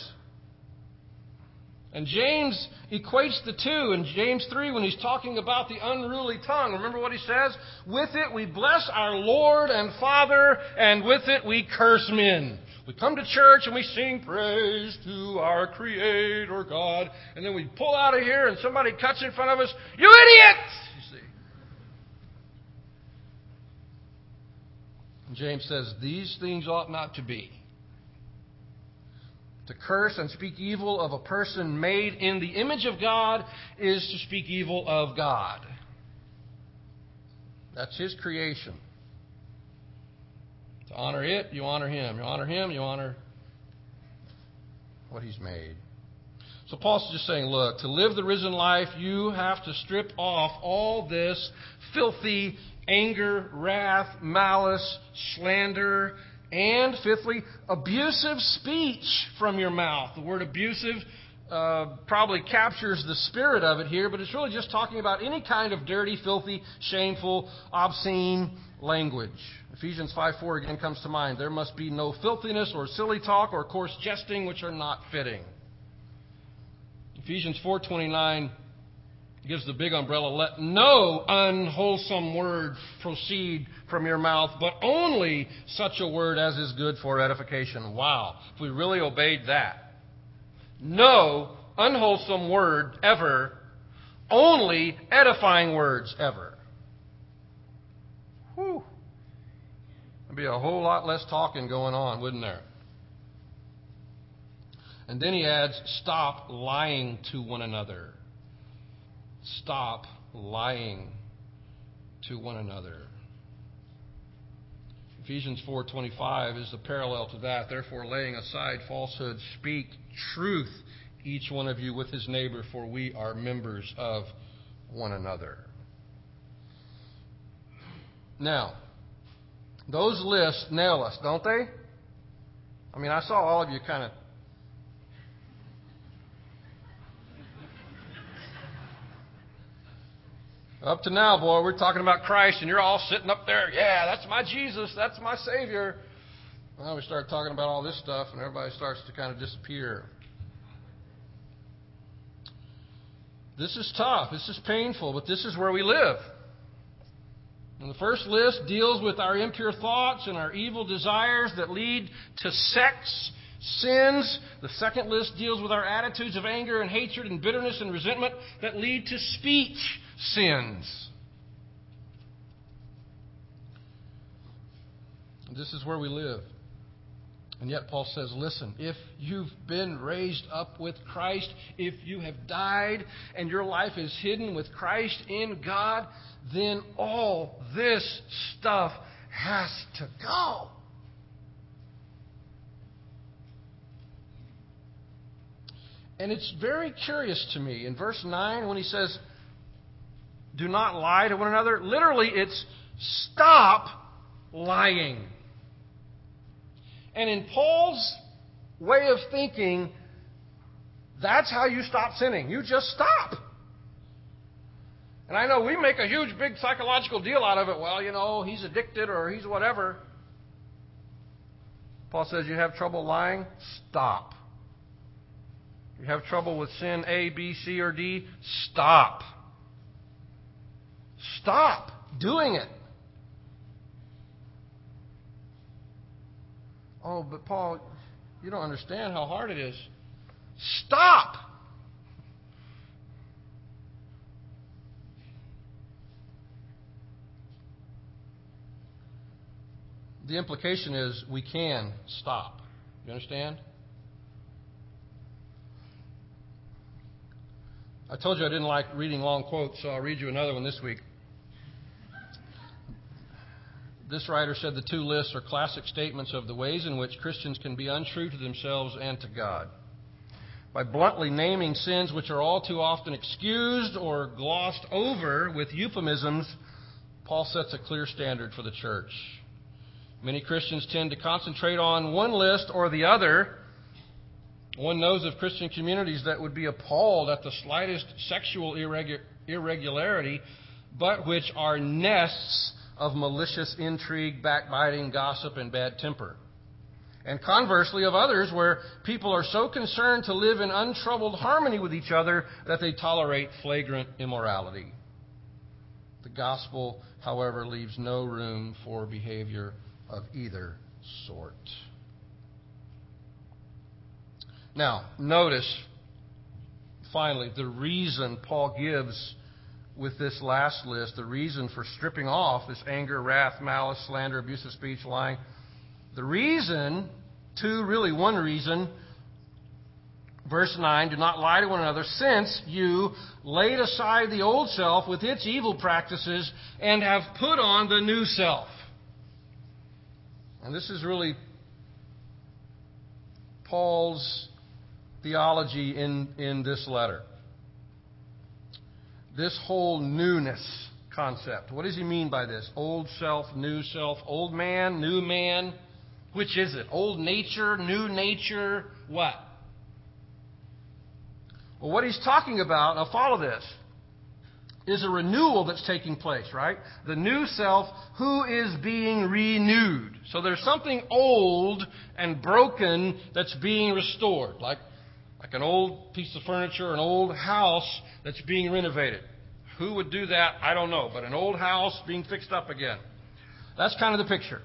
Speaker 4: And James equates the two in James three when he's talking about the unruly tongue. Remember what he says? With it we bless our Lord and Father, and with it we curse men. We come to church and we sing praise to our Creator God, and then we pull out of here and somebody cuts in front of us, you idiot! You see. And James says these things ought not to be. To curse and speak evil of a person made in the image of God is to speak evil of God. That's His creation. To honor it, you honor Him. You honor Him, you honor what He's made. So Paul's just saying, look, to live the risen life, you have to strip off all this filthy anger, wrath, malice, slander, and fifthly, abusive speech from your mouth. The word abusive uh, probably captures the spirit of it here, but it's really just talking about any kind of dirty, filthy, shameful, obscene language. Ephesians five four again comes to mind. There must be no filthiness or silly talk or coarse jesting which are not fitting. Ephesians four twenty-nine gives the big umbrella. Let no unwholesome word proceed from your mouth, but only such a word as is good for edification. Wow. If we really obeyed that. No unwholesome word ever. Only edifying words ever. Whew. There'd be a whole lot less talking going on, wouldn't there? And then he adds, stop lying to one another. Stop lying to one another. Ephesians four twenty-five is the parallel to that. Therefore, laying aside falsehood, speak truth, each one of you with his neighbor, for we are members of one another. Now, those lists nail us, don't they? I mean, I saw all of you kind of... Up to now, boy, we're talking about Christ, and you're all sitting up there. Yeah, that's my Jesus. That's my Savior. Well, we start talking about all this stuff, and everybody starts to kind of disappear. This is tough. This is painful, but this is where we live. And the first list deals with our impure thoughts and our evil desires that lead to sex sins. The second list deals with our attitudes of anger and hatred and bitterness and resentment that lead to speech sins. And this is where we live. And yet Paul says, listen, if you've been raised up with Christ, if you have died and your life is hidden with Christ in God, then all this stuff has to go. And it's very curious to me in verse nine when he says, do not lie to one another. Literally, it's stop lying. And in Paul's way of thinking, that's how you stop sinning. You just stop. And I know we make a huge, big psychological deal out of it. Well, you know, he's addicted or he's whatever. Paul says you have trouble lying? Stop. You have trouble with sin A, B, C, or D? Stop. Stop doing it. Oh, but Paul, you don't understand how hard it is. Stop. The implication is we can stop. You understand? I told you I didn't like reading long quotes, so I'll read you another one this week. This writer said the two lists are classic statements of the ways in which Christians can be untrue to themselves and to God. By bluntly naming sins which are all too often excused or glossed over with euphemisms, Paul sets a clear standard for the church. Many Christians tend to concentrate on one list or the other. One knows of Christian communities that would be appalled at the slightest sexual irregu- irregularity, but which are nests of malicious intrigue, backbiting, gossip, and bad temper. And conversely, of others where people are so concerned to live in untroubled harmony with each other that they tolerate flagrant immorality. The gospel, however, leaves no room for behavior of either sort. Now, notice, finally, the reason Paul gives with this last list, the reason for stripping off this anger, wrath, malice, slander, abusive speech, lying. The reason, two, really one reason, verse nine, do not lie to one another, since you laid aside the old self with its evil practices and have put on the new self. And this is really Paul's theology in, in this letter. This whole newness concept. What does he mean by this? Old self, new self, old man, new man. Which is it? Old nature, new nature, what? Well, what he's talking about, now follow this, is a renewal that's taking place, right? The new self who is being renewed. So there's something old and broken that's being restored, like Like an old piece of furniture, an old house that's being renovated. Who would do that? I don't know. But an old house being fixed up again. That's kind of the picture.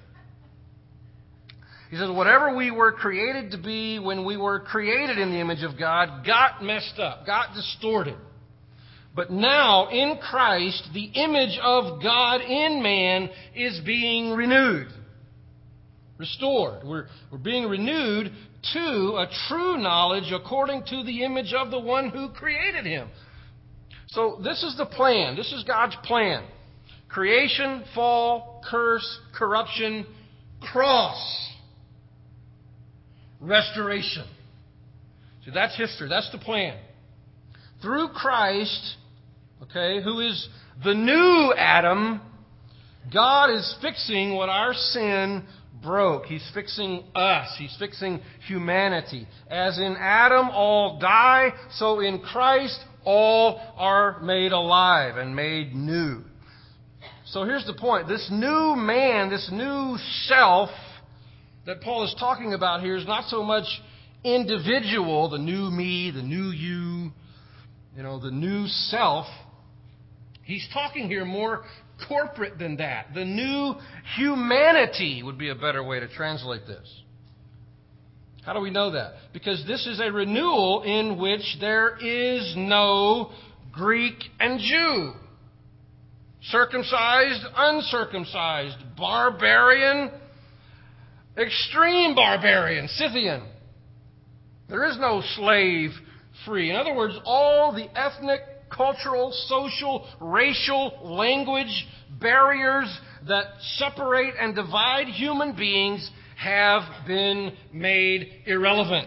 Speaker 4: He says, whatever we were created to be when we were created in the image of God got messed up, got distorted. But now, in Christ, the image of God in man is being renewed. Restored. We're, we're being renewed to a true knowledge according to the image of the one who created him. So this is the plan. This is God's plan. Creation, fall, curse, corruption, cross. Restoration. See, that's history. That's the plan. Through Christ, okay, who is the new Adam, God is fixing what our sin broke. He's fixing us. He's fixing humanity. As in Adam all die, so in Christ all are made alive and made new. So here's the point. This new man, this new self that Paul is talking about here is not so much individual, the new me, the new you, you know, the new self. He's talking here more corporate than that. The new humanity would be a better way to translate this. How do we know that? Because this is a renewal in which there is no Greek and Jew, circumcised, uncircumcised, barbarian, extreme barbarian, Scythian. There is no slave free. In other words, all the ethnic, cultural, social, racial, language barriers that separate and divide human beings have been made irrelevant.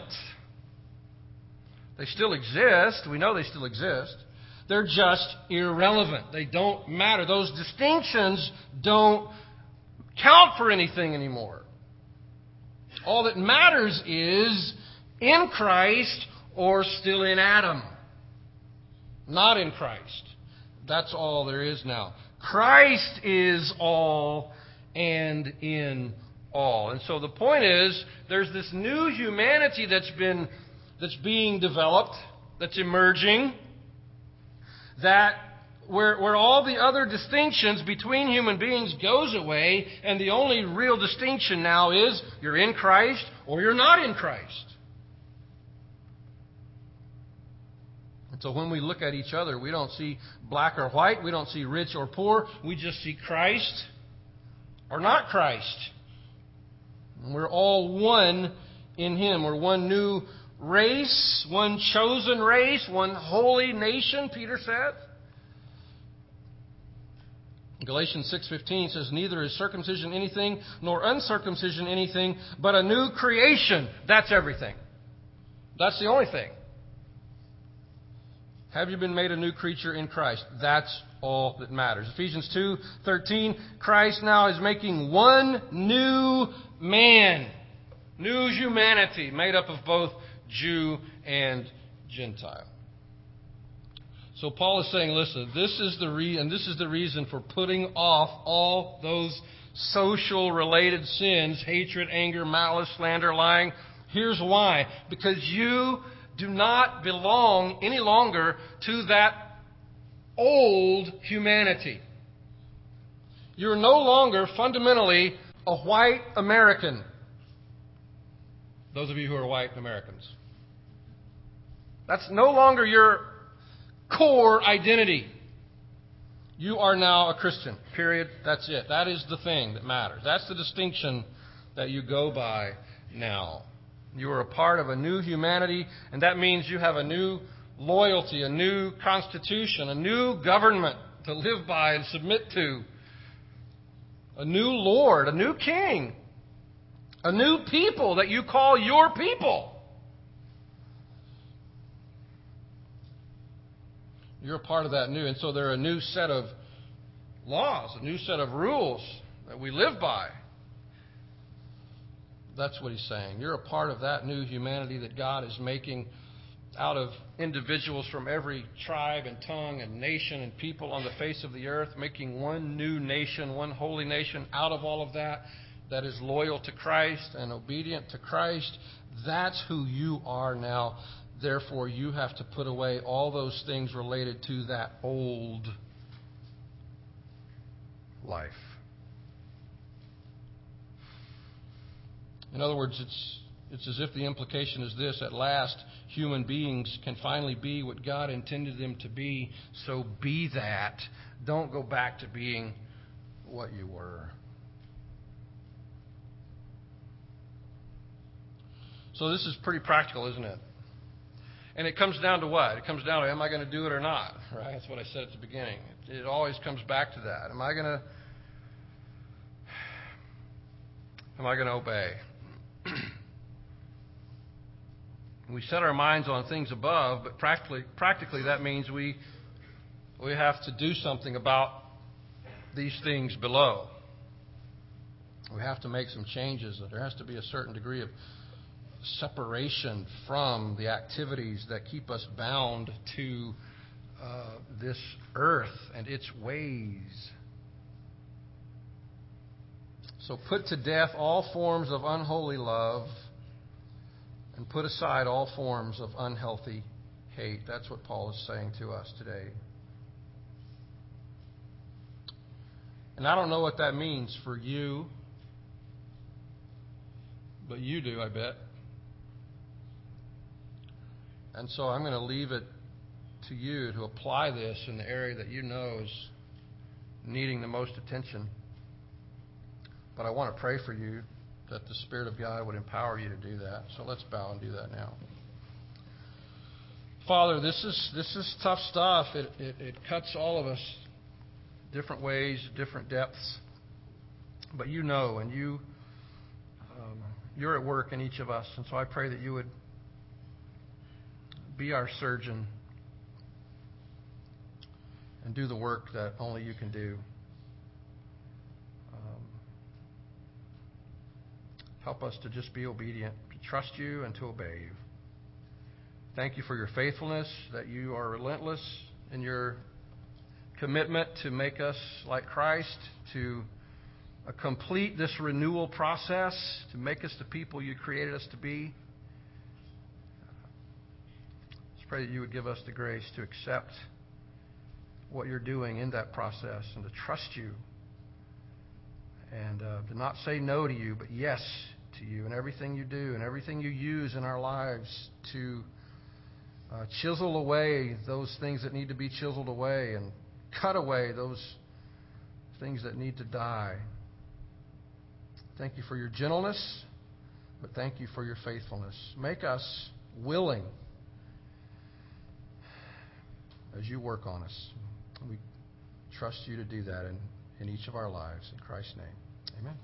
Speaker 4: They still exist. We know they still exist. They're just irrelevant. They don't matter. Those distinctions don't count for anything anymore. All that matters is in Christ or still in Adam. Not in Christ. That's all there is now. Christ is all and in all. And so the point is, there's this new humanity that's been that's being developed, that's emerging, that where where all the other distinctions between human beings goes away, and the only real distinction now is you're in Christ or you're not in Christ. And so when we look at each other, we don't see black or white, we don't see rich or poor, we just see Christ or not Christ. And we're all one in Him. We're one new race, one chosen race, one holy nation, Peter said. Galatians six fifteen says, neither is circumcision anything, nor uncircumcision anything, but a new creation. That's everything. That's the only thing. Have you been made a new creature in Christ? That's all that matters. Ephesians two thirteen, Christ now is making one new man, new humanity, made up of both Jew and Gentile. So Paul is saying, listen, this is the re- and this is the reason for putting off all those social related sins, hatred, anger, malice, slander, lying. Here's why. Because you do not belong any longer to that old humanity. You're no longer fundamentally a white American. Those of you who are white Americans. That's no longer your core identity. You are now a Christian. Period. That's it. That is the thing that matters. That's the distinction that you go by now. You are a part of a new humanity, and that means you have a new loyalty, a new constitution, a new government to live by and submit to, a new Lord, a new King, a new people that you call your people. You're a part of that new, and so there are a new set of laws, a new set of rules that we live by. That's what he's saying. You're a part of that new humanity that God is making out of individuals from every tribe and tongue and nation and people on the face of the earth, making one new nation, one holy nation out of all of that, that is loyal to Christ and obedient to Christ. That's who you are now. Therefore, you have to put away all those things related to that old life. In other words, it's it's as if the implication is this: at last, human beings can finally be what God intended them to be. So be that. Don't go back to being what you were. So this is pretty practical, isn't it? And it comes down to what? It comes down to, am I going to do it or not? Right? That's what I said at the beginning. It, it always comes back to that. Am I going to am I going to obey? We set our minds on things above, but practically, practically that means we we have to do something about these things below. We have to make some changes. There has to be a certain degree of separation from the activities that keep us bound to uh, this earth and its ways. So put to death all forms of unholy love and put aside all forms of unhealthy hate. That's what Paul is saying to us today. And I don't know what that means for you, but you do, I bet. And so I'm going to leave it to you to apply this in the area that you know is needing the most attention. But I want to pray for you that the Spirit of God would empower you to do that. So let's bow and do that now. Father, this is this is tough stuff. It, it, it cuts all of us different ways, different depths. But you know, and you, um, you're at work in each of us. And so I pray that you would be our surgeon and do the work that only you can do. Um, help us to just be obedient, to trust you and to obey you. Thank you for your faithfulness, that you are relentless in your commitment to make us like Christ, to uh, complete this renewal process, to make us the people you created us to be. Let's pray that you would give us the grace to accept what you're doing in that process and to trust you and uh, to not say no to you, but yes to you in everything you do and everything you use in our lives to uh, chisel away those things that need to be chiseled away and cut away those things that need to die. Thank you for your gentleness, but thank you for your faithfulness. Make us willing as you work on us. We trust you to do that in, in each of our lives. In Christ's name, amen.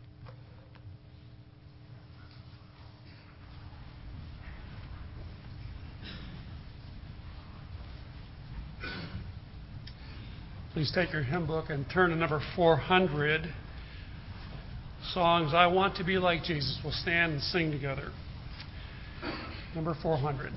Speaker 2: Please take your hymn book and turn to number four hundred. Songs, I Want to Be Like Jesus. We'll stand and sing together. Number four hundred.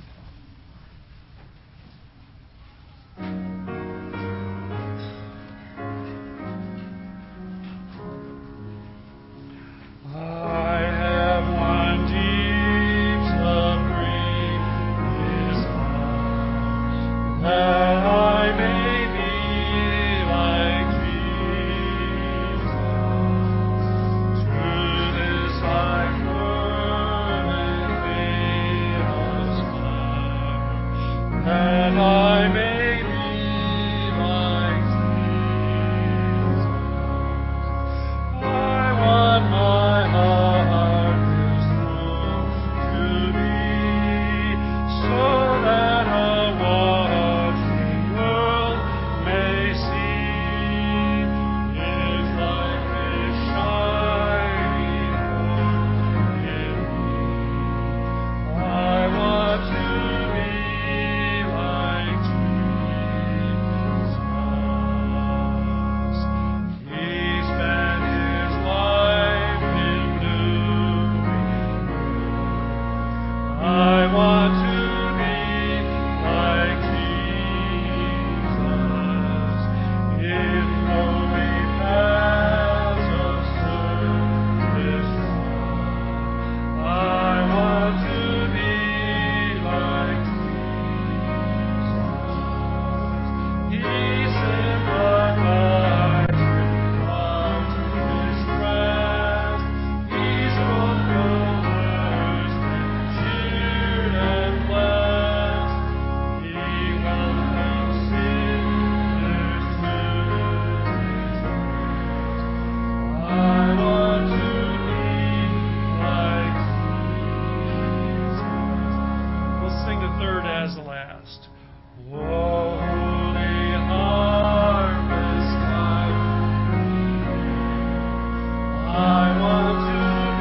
Speaker 2: I want to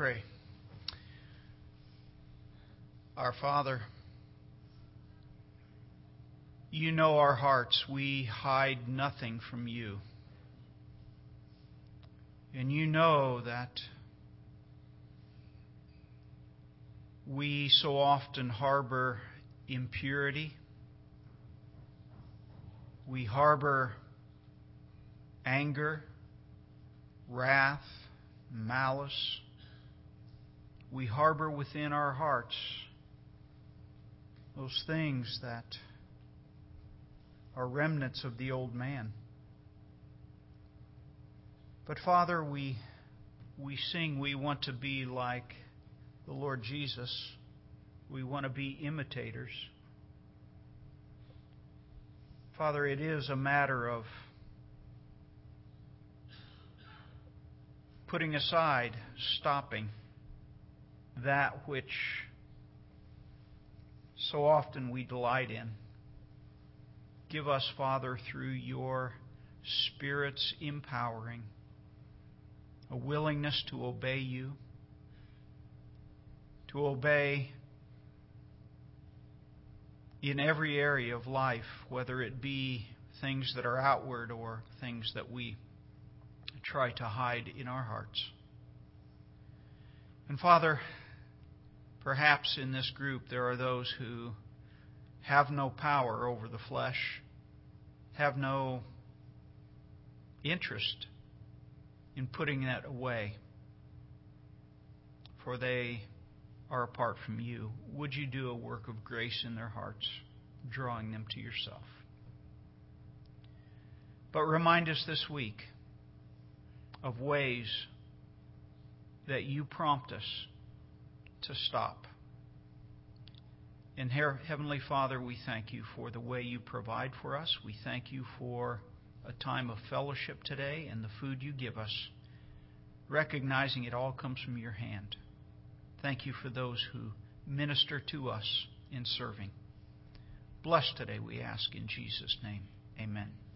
Speaker 1: pray. Our Father, you know our hearts. We hide nothing from you. And you know that we so often harbor impurity. We harbor anger, wrath, malice. We harbor within our hearts those things that are remnants of the old man. But Father, we we sing we want to be like the Lord Jesus. We want to be imitators. Father, it is a matter of putting aside, stopping that which so often we delight in. Give us, Father, through your Spirit's empowering, a willingness to obey you, to obey in every area of life, whether it be things that are outward or things that we try to hide in our hearts. And Father, perhaps in this group there are those who have no power over the flesh, have no interest in putting that away, for they are apart from you. Would you do a work of grace in their hearts, drawing them to yourself? But remind us this week of ways that you prompt us to stop. And Heavenly Father, we thank you for the way you provide for us. We thank you for a time of fellowship today and the food you give us, recognizing it all comes from your hand. Thank you for those who minister to us in serving. Bless today, we ask in Jesus' name. Amen.